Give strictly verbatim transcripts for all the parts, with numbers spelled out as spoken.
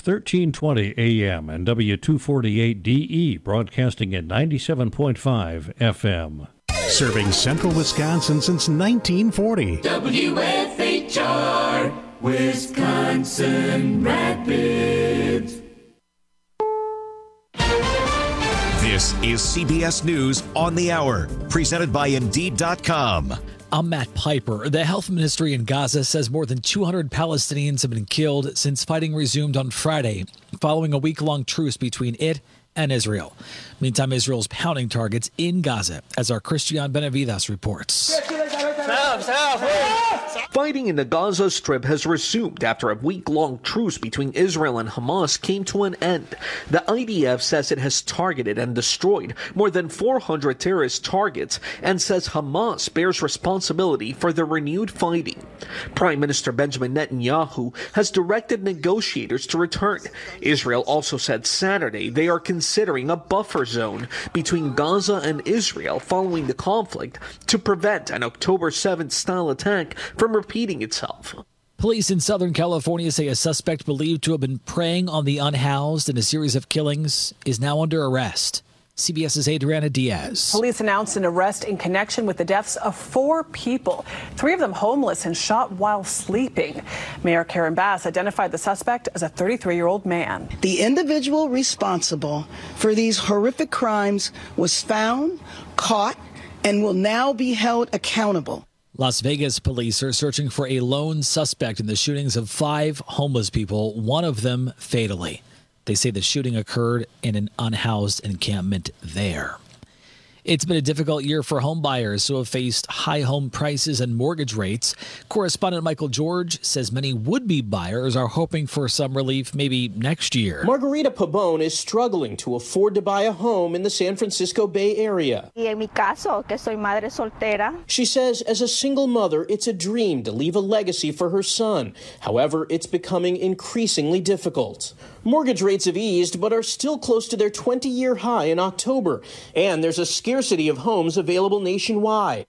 thirteen twenty A M and W two forty-eight D E, broadcasting at ninety-seven point five F M. Serving central Wisconsin since nineteen forty. W F H R, Wisconsin Rapids. This is C B S News on the Hour, presented by Indeed dot com. I'm Matt Piper. The health ministry in Gaza says more than two hundred Palestinians have been killed since fighting resumed on Friday, following a week-long truce between it and Israel. Meantime, Israel's pounding targets in Gaza, as our Christian Benavides reports. Fighting in the Gaza Strip has resumed after a week-long truce between Israel and Hamas came to an end. The I D F says it has targeted and destroyed more than four hundred terrorist targets and says Hamas bears responsibility for the renewed fighting. Prime Minister Benjamin Netanyahu has directed negotiators to return. Israel also said Saturday they are considering a buffer zone between Gaza and Israel following the conflict to prevent an October seventh style attack from repeating itself. Police in Southern California say a suspect believed to have been preying on the unhoused in a series of killings is now under arrest. CBS's Adriana Diaz. Police announced an arrest in connection with the deaths of four people, three of them homeless and shot while sleeping. Mayor Karen Bass identified the suspect as a thirty-three-year-old man. The individual responsible for these horrific crimes was found, caught, and will now be held accountable. Las Vegas police are searching for a lone suspect in the shootings of five homeless people, one of them fatally. They say the shooting occurred in an unhoused encampment there. It's been a difficult year for home buyers who have faced high home prices and mortgage rates. Correspondent Michael George says many would-be buyers are hoping for some relief maybe next year. Margarita Pabon is struggling to afford to buy a home in the San Francisco Bay Area. Y en mi caso, que soy madre soltera. She says as a single mother, it's a dream to leave a legacy for her son. However, it's becoming increasingly difficult. Mortgage rates have eased, but are still close to their twenty-year high in October. And there's a scarcity of homes available nationwide.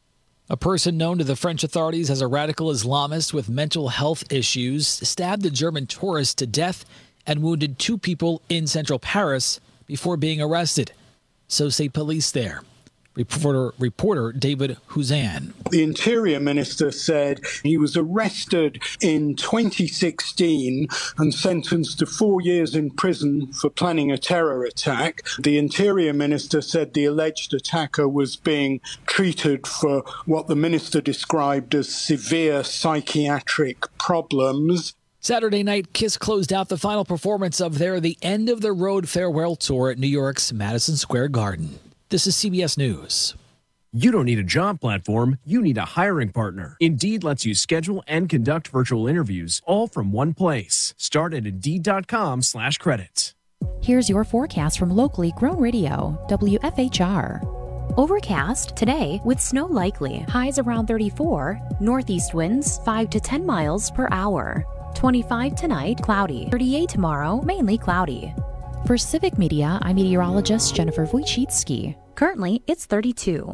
A person known to the French authorities as a radical Islamist with mental health issues stabbed a German tourist to death and wounded two people in central Paris before being arrested. So say police there. Reporter, reporter David Huzan. The Interior Minister said he was arrested in twenty sixteen and sentenced to four years in prison for planning a terror attack. The Interior Minister said the alleged attacker was being treated for what the minister described as severe psychiatric problems. Saturday night, KISS closed out the final performance of their The End of the Road farewell tour at New York's Madison Square Garden. This is C B S News. You don't need a job platform, you need a hiring partner. Indeed lets you schedule and conduct virtual interviews all from one place. Start at Indeed.com slash credits. Here's your forecast from locally grown radio, W F H R. Overcast today with snow likely. Highs around thirty-four. Northeast winds five to ten miles per hour. twenty-five tonight, cloudy. thirty-eight tomorrow, mainly cloudy. For Civic Media, I'm meteorologist Jennifer Wojcicki. Currently, it's thirty-two.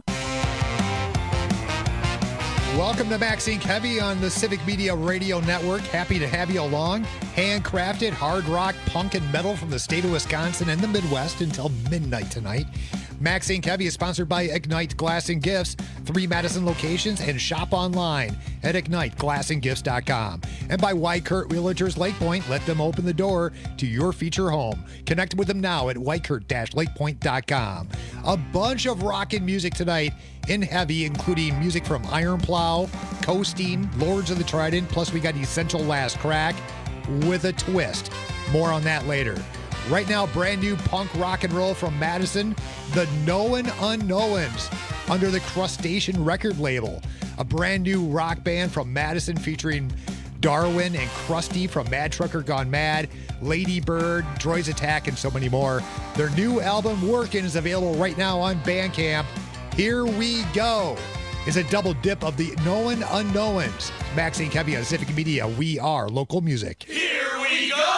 Welcome to Maxine Heavy on the Civic Media Radio Network. Happy to have you along. Handcrafted hard rock, punk, and metal from the state of Wisconsin and the Midwest until midnight tonight. Maxine Heavy is sponsored by Ignite Glass and Gifts, three Madison locations, and shop online at ignite glass and gifts dot com. And by Whitekurt Realtors Lake Point, let them open the door to your feature home. Connect with them now at whitekurt dash lake point dot com. A bunch of rockin' music tonight in Heavy, including music from Iron Plow, Coasting, Lords of the Trident, plus we got Essential Last Crack with a twist. More on that later. Right now, brand new punk rock and roll from Madison, the Known Unknowns, under the Crustacean record label. A brand new rock band from Madison featuring Darwin and Krusty from Mad Trucker Gone Mad, Lady Bird, Droids Attack, and so many more. Their new album, Workin', is available right now on Bandcamp. Here We Go is a double dip of the Known Unknowns. Maxine Heavy on Civic Media. We are local music. Here we go!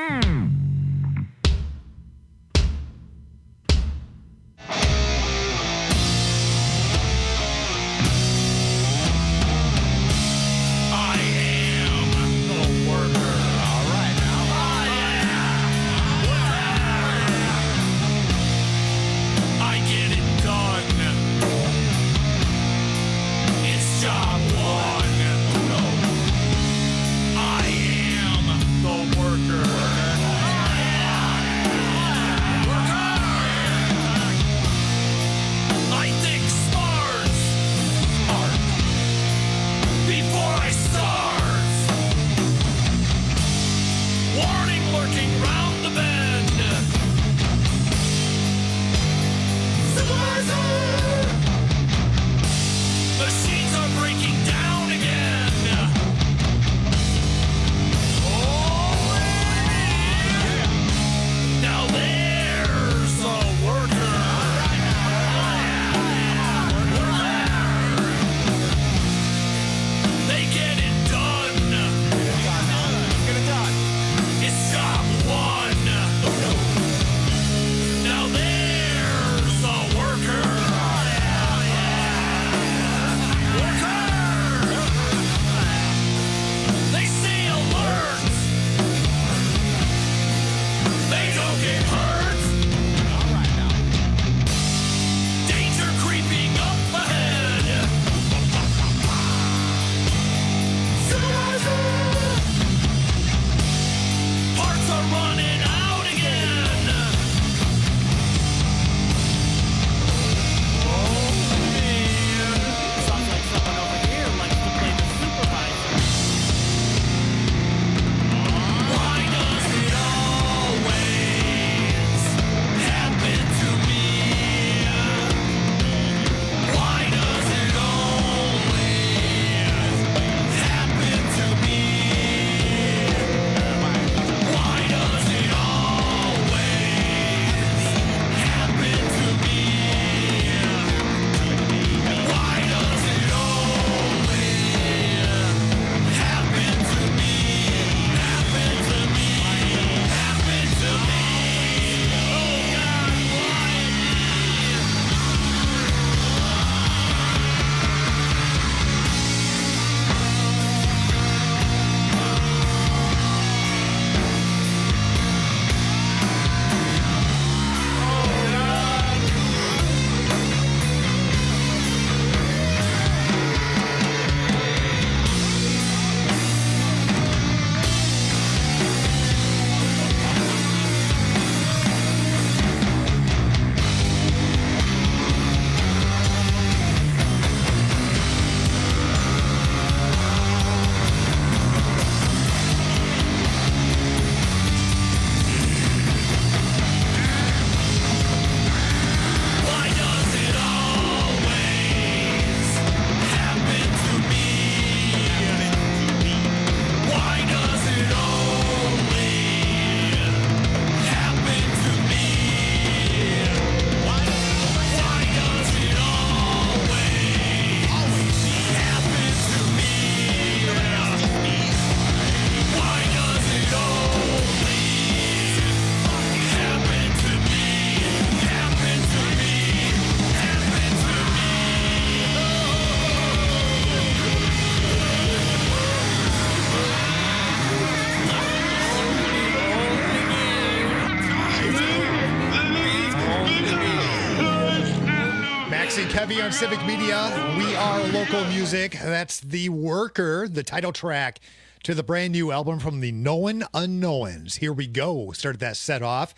Heavy on Civic Media. We are local music. That's The Worker, the title track to the brand new album from the Known Unknowns. Here we go. Started that set off.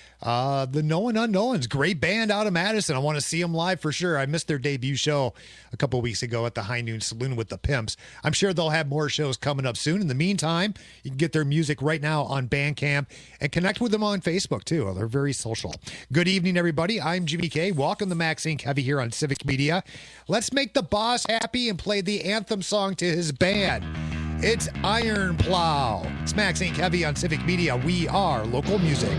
Uh, the Known Unknowns, great band out of Madison. I want to see them live for sure. I missed their debut show a couple weeks ago at the High Noon Saloon with the Pimps. I'm sure they'll have more shows coming up soon. In the meantime, you can get their music right now on Bandcamp and connect with them on Facebook too. They're very social. Good evening, everybody. I'm Jimmy K. Welcome to Max Inc Heavy here on Civic Media. Let's make the boss happy and play the anthem song to his band. It's Iron Plow. It's Max Inc Heavy on Civic Media. We are local music.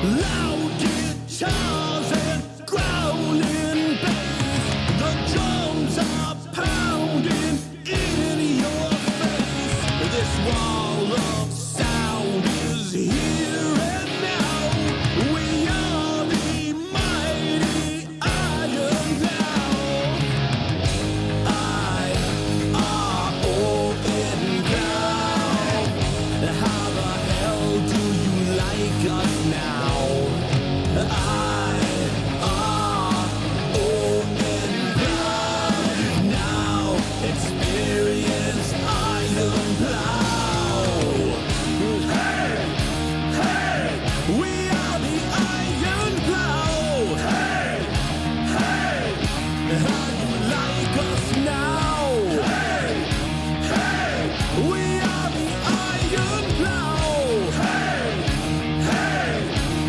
Loud guitars and growling bass. The drums are pounding in your face. This wall of sound is here and now. We are the mighty Iron Cloud. I R O N Cloud. How the hell do you like us now? I R O N Cloud. Now experience Iron Cloud. Hey, hey, we are the Iron Cloud. Hey, hey, how you like us now? Hey, hey, we are the Iron Cloud. Hey, hey,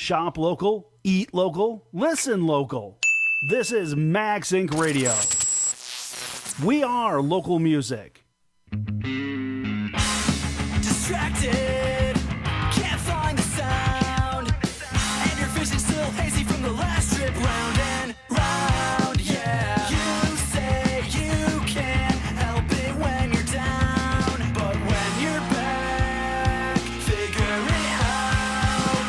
Shop local, eat local, listen local. This is Max Inc Radio. We are local music. Distracted, can't find the sound, and your vision's still hazy from the last trip round and round. Yeah, you say you can't help it when you're down, but when you're back, figure it out.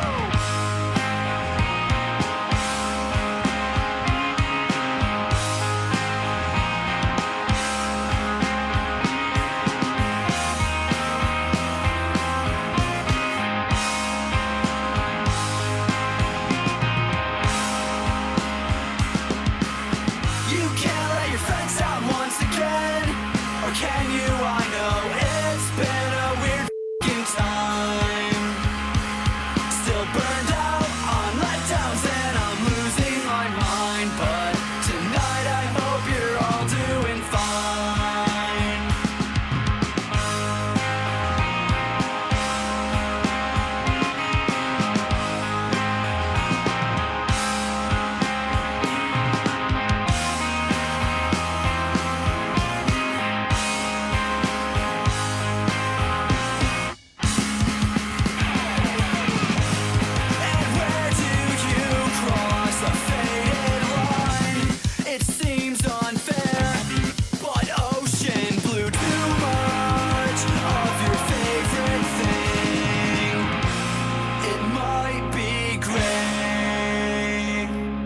You can't let your friends down once again, or can you? I know it's been a weird f***ing time. Still burned out on letdowns and I'm losing my mind, but tonight I hope you're all doing fine. And where do you cross the faded line? It seems unfair, but ocean blue too much of your favorite thing. It might be gray.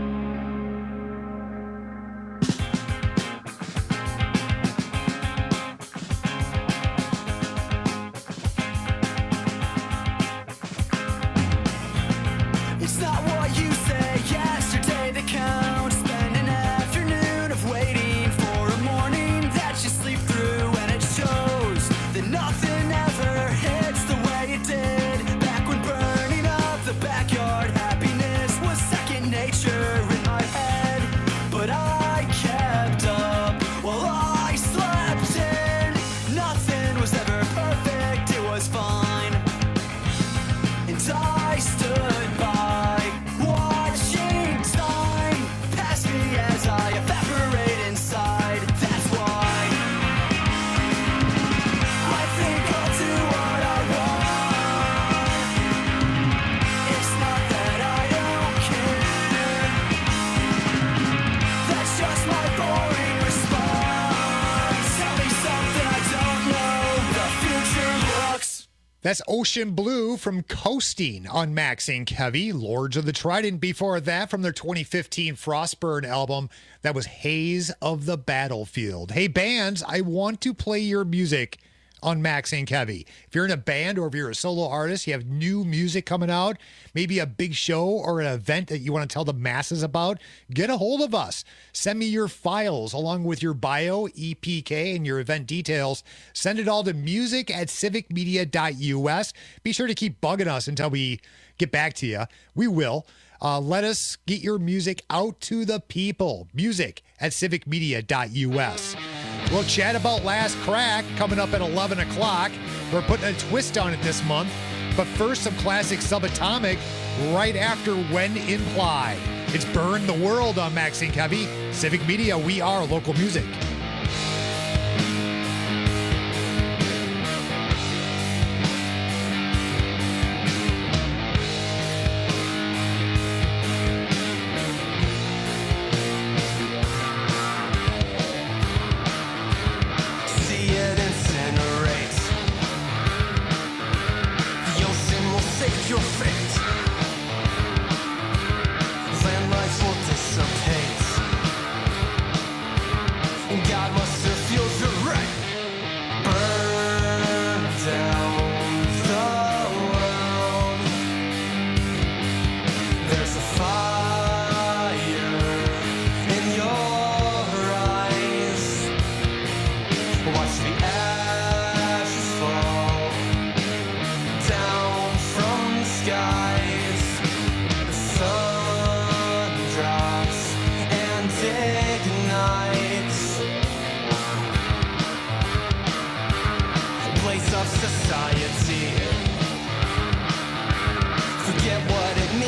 It's not what you say yesterday that counts. Spend an afternoon of waiting for a morning that you sleep through, and it shows that nothing ever hits the way it did back when burning up the backyard. Happiness was second nature in my head, but I kept up while I slept in. Nothing was ever perfect, it was fine. And I stood by, watching time pass me as I evaporate inside. That's why I think I'll do what I want. It's not that I don't care, that's just my boring response. Tell me something I don't know, the future looks. That's Ocean Blue from Coasting on Max Inc Heavy. Lords of the Trident before that from their twenty fifteen Frostburn album. That was Haze of the Battlefield. Hey, bands, I want to play your music on Max Inc Heavy. If you're in a band or if you're a solo artist, you have new music coming out, maybe a big show or an event that you want to tell the masses about, get a hold of us. Send me your files along with your bio, E P K, and your event details. Send it all to music at civic media dot U S. Be sure to keep bugging us until we get back to you. We will. Uh, let us get your music out to the people. Music at civic media dot U S. We'll chat about Last Crack coming up at eleven o'clock. We're putting a twist on it this month. But first, some classic Subatomic right after When Implied. It's Burn the World on Max Inc Heavy. Civic Media, we are local music. See it incinerate. The ocean will save your fate. Land life will dissipate. God must have feels your right. Burn down the world. There's a fire in your eyes. Watch the ashes fall down from the skies. The sun drops and ignites. Place of society. Forget what it means.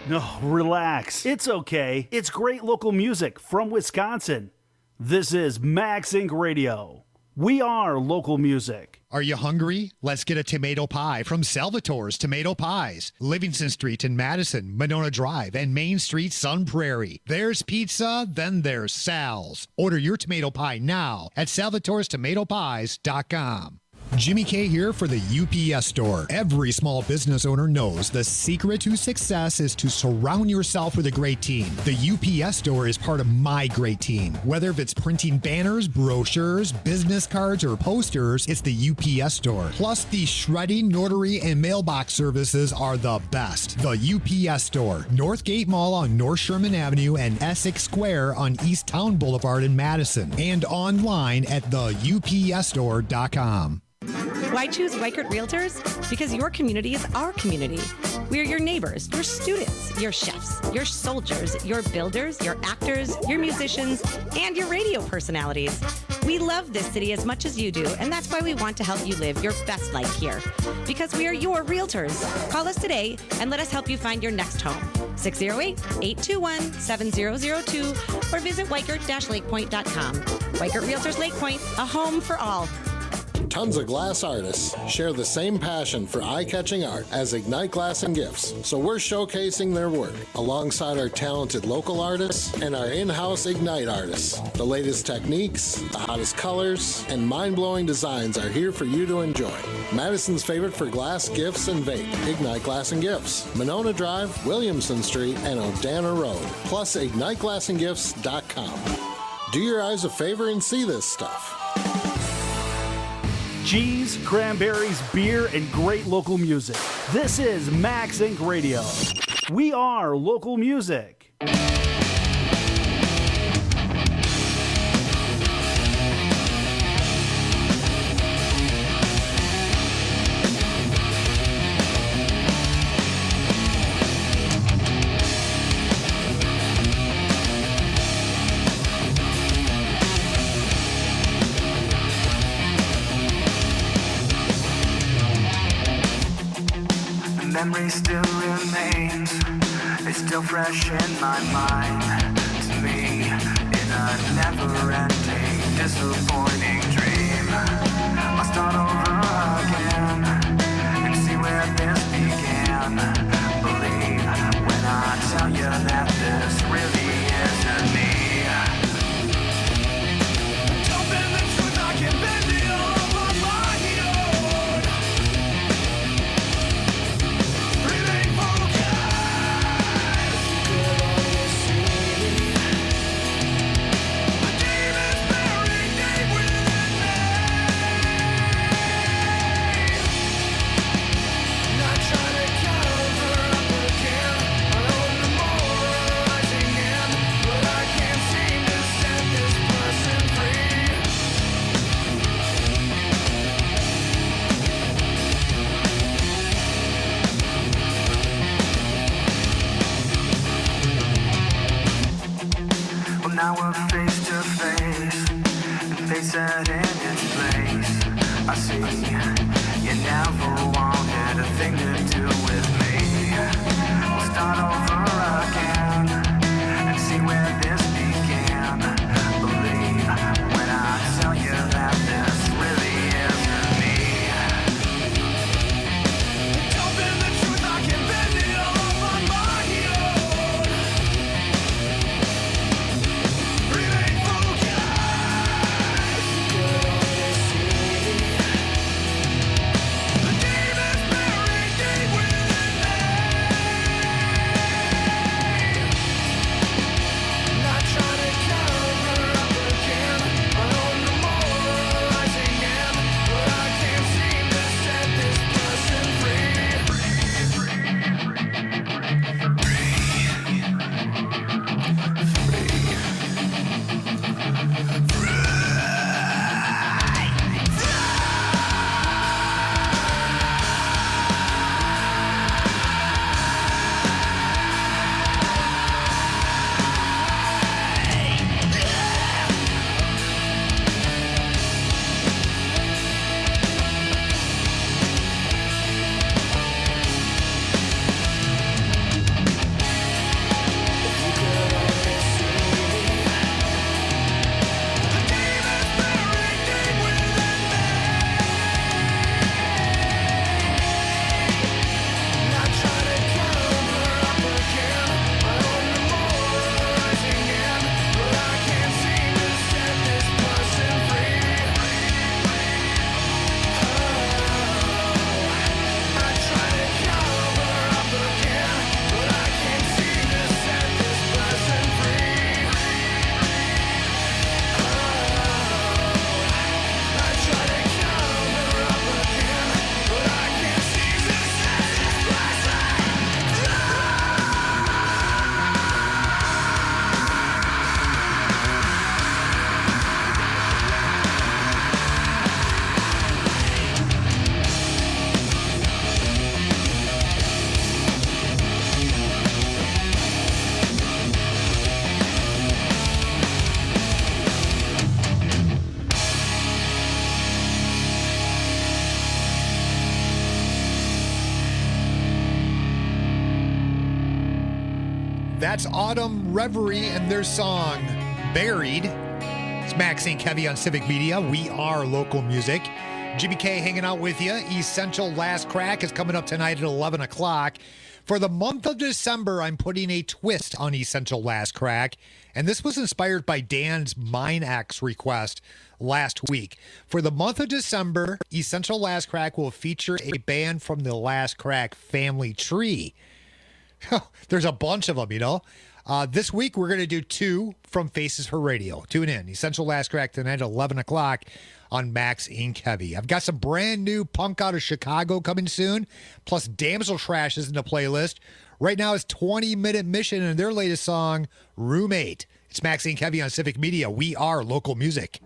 No, relax. It's okay. It's great local music from Wisconsin. This is Max Inc Radio. We are local music. Are you hungry? Let's get a tomato pie from Salvatore's Tomato Pies. Livingston Street in Madison, Monona Drive, and Main Street, Sun Prairie. There's pizza, then there's Sal's. Order your tomato pie now at salvatores tomato pies dot com. Jimmy K here for the U P S Store. Every small business owner knows the secret to success is to surround yourself with a great team. The U P S Store is part of my great team. Whether if it's printing banners, brochures, business cards, or posters, it's the U P S Store. Plus, the shredding, notary, and mailbox services are the best. The U P S Store. Northgate Mall on North Sherman Avenue and Essex Square on East Town Boulevard in Madison. And online at the U P S store dot com. Why choose Weichert Realtors? Because your community is our community. We are your neighbors, your students, your chefs, your soldiers, your builders, your actors, your musicians, and your radio personalities. We love this city as much as you do, and that's why we want to help you live your best life here. Because we are your realtors. Call us today and let us help you find your next home. six oh eight, eight two one, seven oh oh two or visit weichert dash lake point dot com. Weichert Realtors Lake Point, a home for all. Tons of glass artists share the same passion for eye-catching art as Ignite Glass and Gifts, so we're showcasing their work alongside our talented local artists and our in-house Ignite artists. The latest techniques, the hottest colors, and mind-blowing designs are here for you to enjoy. Madison's favorite for glass, gifts, and vape, Ignite Glass and Gifts, Monona Drive, Williamson Street, and Odana Road, plus ignite glass and gifts dot com. Do your eyes a favor and see this stuff. Cheese, cranberries, beer, and great local music. This is Max Inc Radio. We are local music. Memory still remains, it's still fresh in my mind. To me, in a never-ending, disappointing dream, I'll start over again and see where this began. Believe when I tell you that this really isn't me. Don't bend the truth, I can bend it all on my own. Now we're face to face, and face it in its place. I see you never wanted a thing to do with me. We'll start over again and see where this began. Believe when I tell you that this really isn't me. Don't bend the truth, I can bend it all on my own. Real That's Autumn Reverie and their song, Buried. It's Max Saint Kevy on Civic Media. We are local music. Jimmy K hanging out with you. Essential Last Crack is coming up tonight at eleven o'clock. For the month of December, I'm putting a twist on Essential Last Crack, and this was inspired by Dan's Mine X request last week. For the month of December, Essential Last Crack will feature a band from the Last Crack family tree. There's a bunch of them, you know. Uh, this week, we're going to do two from Faces for Radio. Tune in. Essential Last Crack tonight at eleven o'clock on Max Inc Heavy. I've got some brand new punk out of Chicago coming soon, plus Damsel Trash is in the playlist. Right now it's twenty Minute Mission and their latest song, Roommate. It's Max Inc Heavy on Civic Media. We are local music.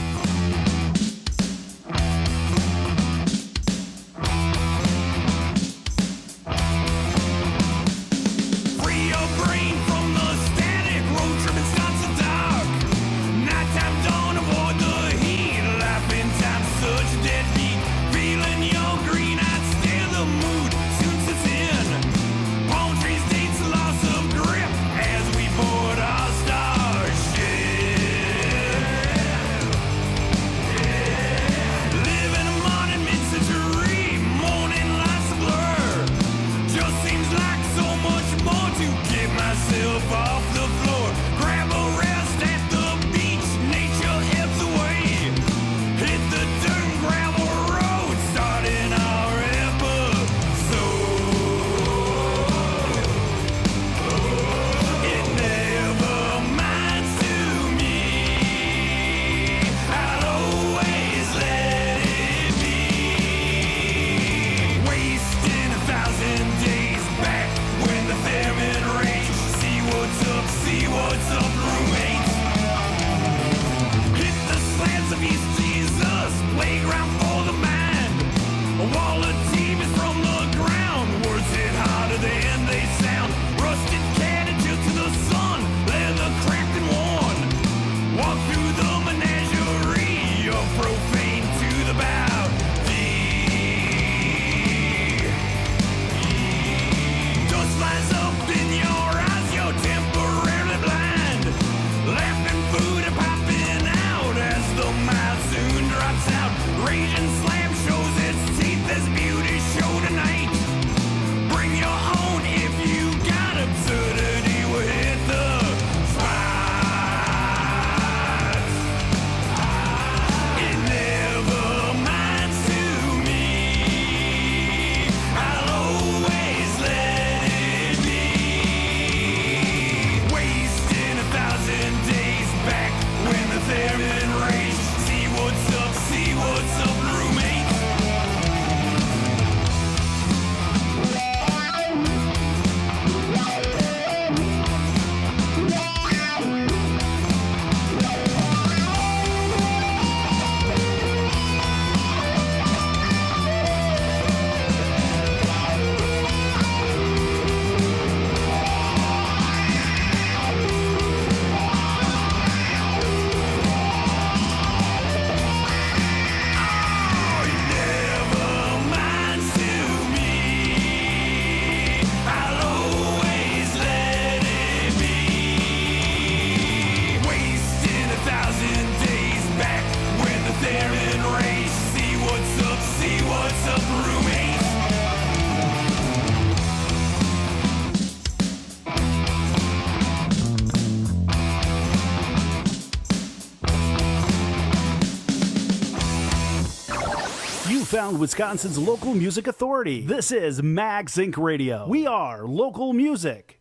Found Wisconsin's local music authority. This is Max Inc Radio. We are local music.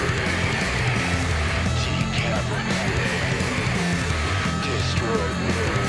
Destroy the world.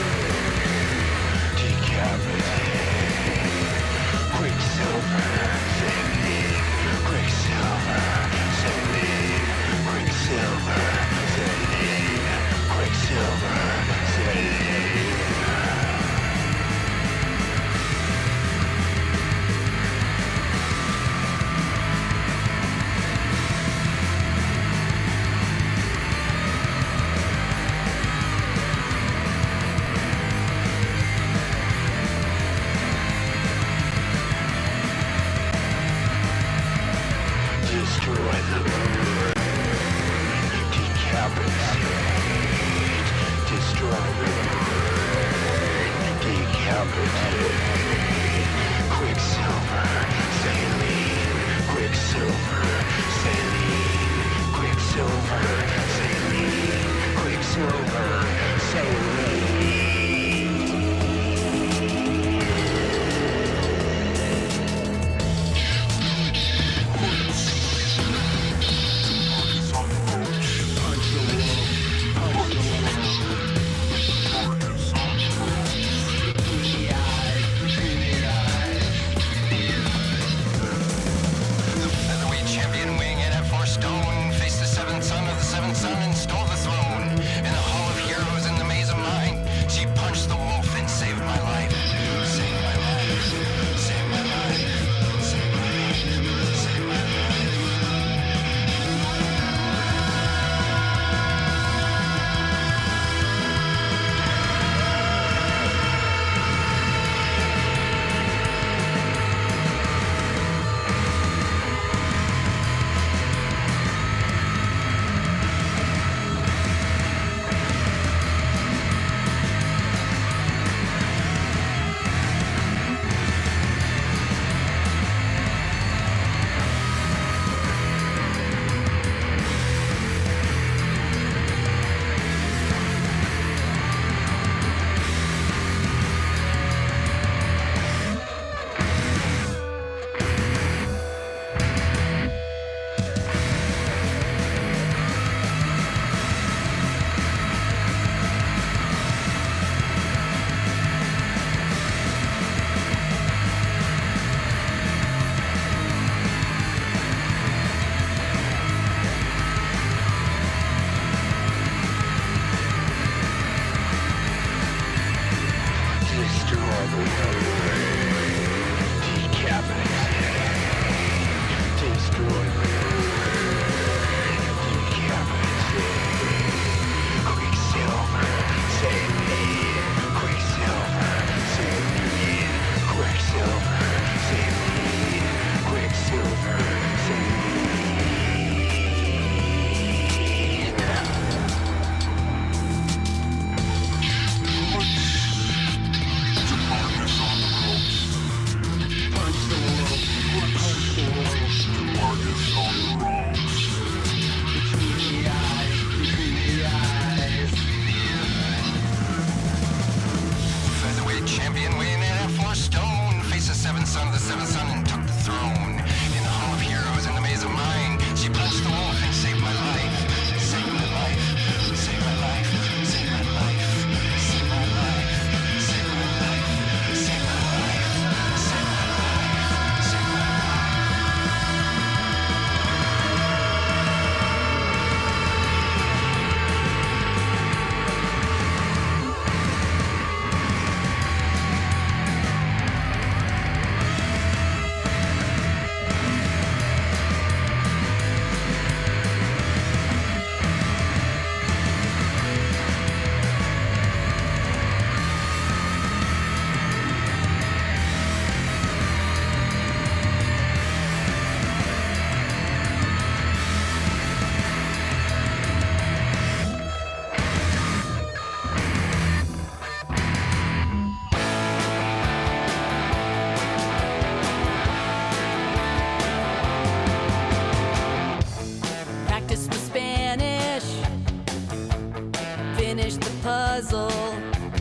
puzzle.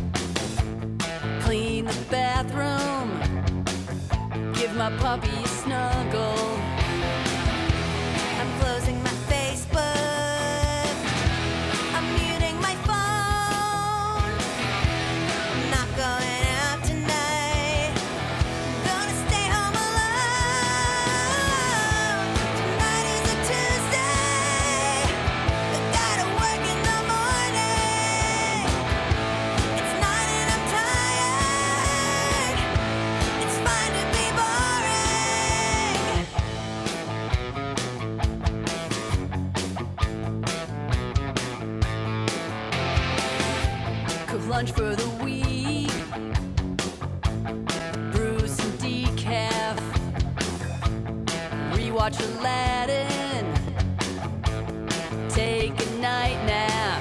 Clean the bathroom. Give my puppy a snuggle. I'm closing my Facebook. I'm muting my phone. I'm not going out tonight. I'm gonna stay home alone. Tonight is a Tuesday. I gotta work in the morning. It's nine and I'm tired. It's fine to be boring. Cook lunch for the week. Brew some decaf. Rewatch Aladdin. Take a night nap.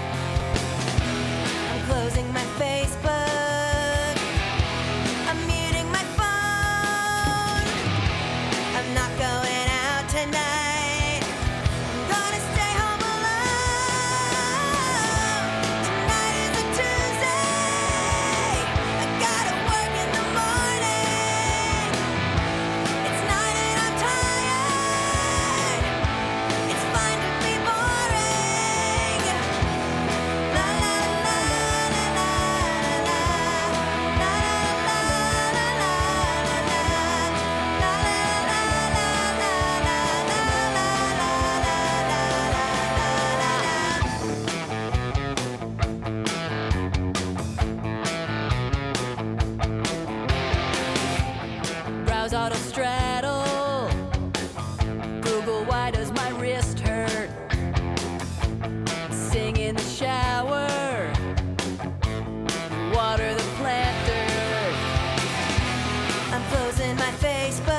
cars auto straddle. Google, why does my wrist hurt? Sing in the shower. Water the planter. I'm closing my Facebook.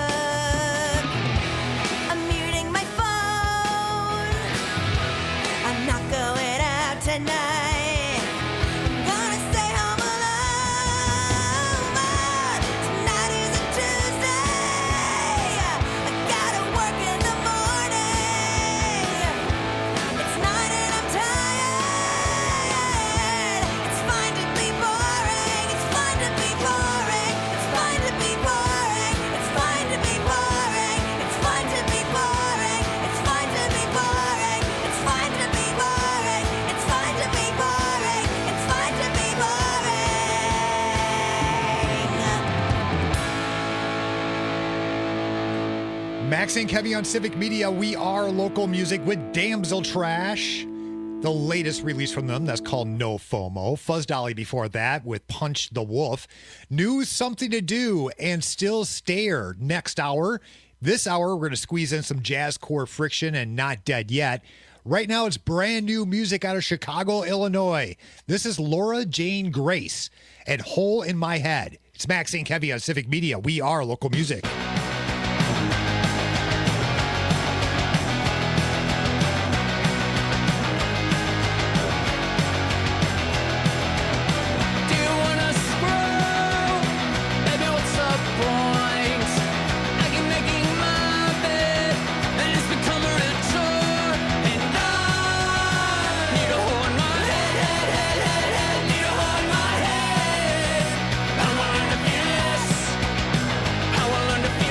I'm muting my phone. I'm not going out tonight. I'm gonna stay home alone. But tonight is a Tuesday. I gotta work in the morning. It's night and I'm tired. It's fine to be boring. It's fine to be boring. It's fine to be boring. It's fine to be boring. It's fine to be boring. It's fine to be boring. It's fine to be boring. It's fine to be boring. It's fine to be boring. Max and Kevy on Civic Media. We are local music with Damsel Trash. The latest release from them, that's called No FOMO. Fuzz Dolly before that with Punch the Wolf. New Something to Do and Still Stare next hour. This hour, we're going to squeeze in some jazzcore friction and Not Dead Yet. Right now, it's brand new music out of Chicago, Illinois. This is Laura Jane Grace and Hole in My Head. It's Max and Kevy on Civic Media. We are local music. Do you wanna scroll? Baby, what's the point? I keep making my bed, and it's become a ritual. And I need a hole in my head, head, head, head, head. Need a hole in my head. I wanna learn to feel this. I wanna learn to feel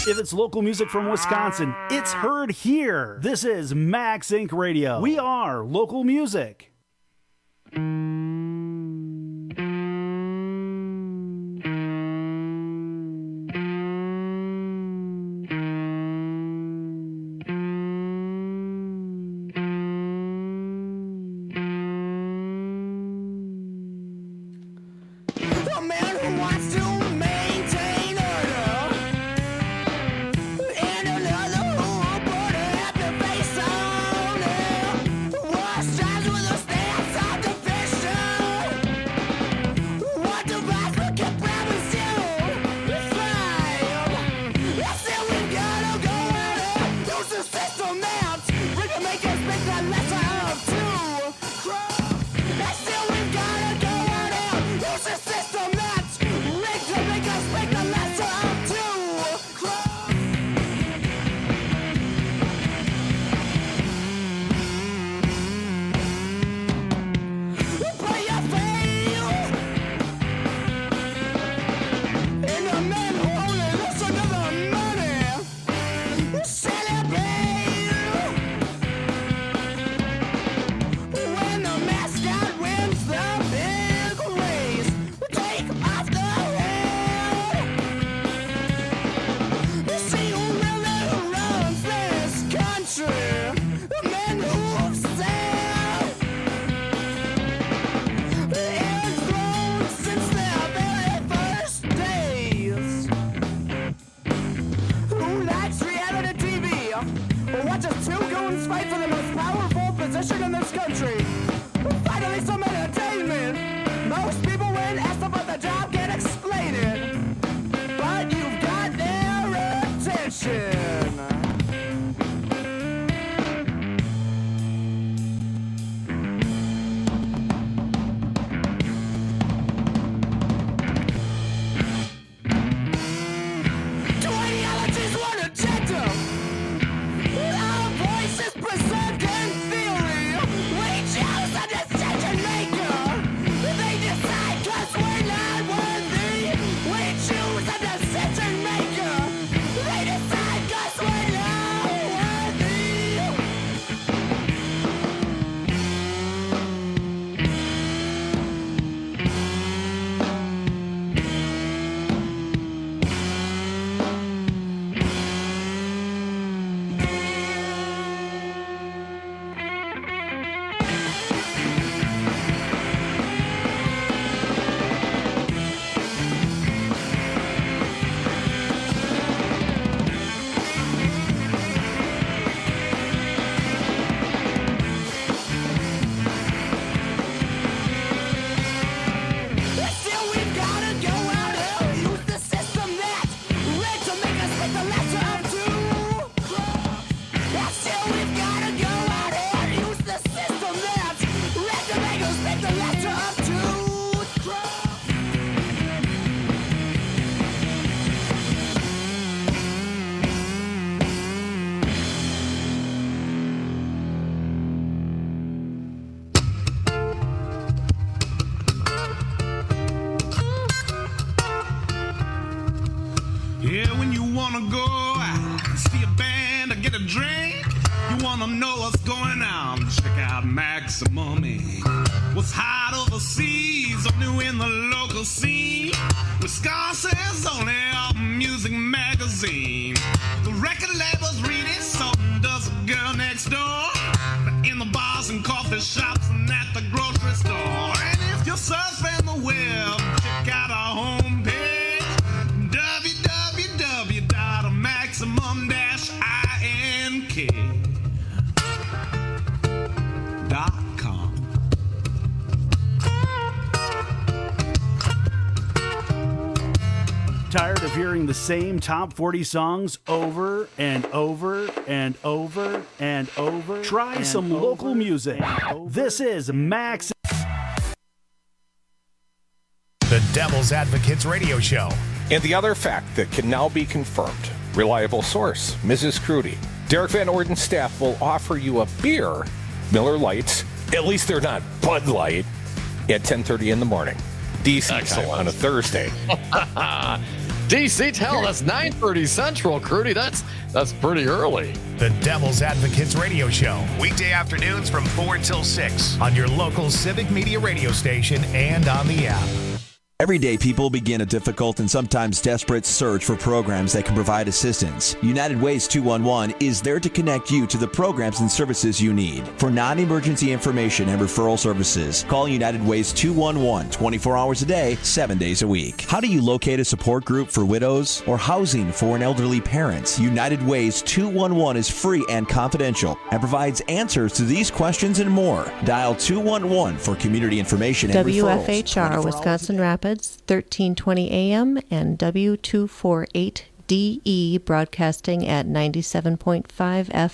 If it's local music from Wisconsin, it's heard here. This is Max Incorporated. Radio. We are local music. Tired of hearing the same top forty songs over and over and over and over? Try and some over local music. This is Max. The Devil's Advocates Radio Show. And the other fact that can now be confirmed. Reliable source, Missus Crudy. Derek Van Orden's staff will offer you a beer, Miller Lights, at least they're not Bud Light, at ten thirty in the morning. D C time on a Thursday. D C, tell that's nine thirty Central, Crudy. That's that's pretty early. The Devil's Advocates Radio Show, weekday afternoons from four until six on your local Civic Media radio station and on the app. Every day, people begin a difficult and sometimes desperate search for programs that can provide assistance. United Ways two one one is there to connect you to the programs and services you need. For non-emergency information and referral services, call United Ways two one one twenty-four hours a day, seven days a week. How do you locate a support group for widows or housing for an elderly parent? United Ways two one one is free and confidential and provides answers to these questions and more. Dial two one one for community information and W referrals. F H R Wisconsin Rapids, thirteen twenty A M and W two forty-eight D E broadcasting at ninety-seven point five F M.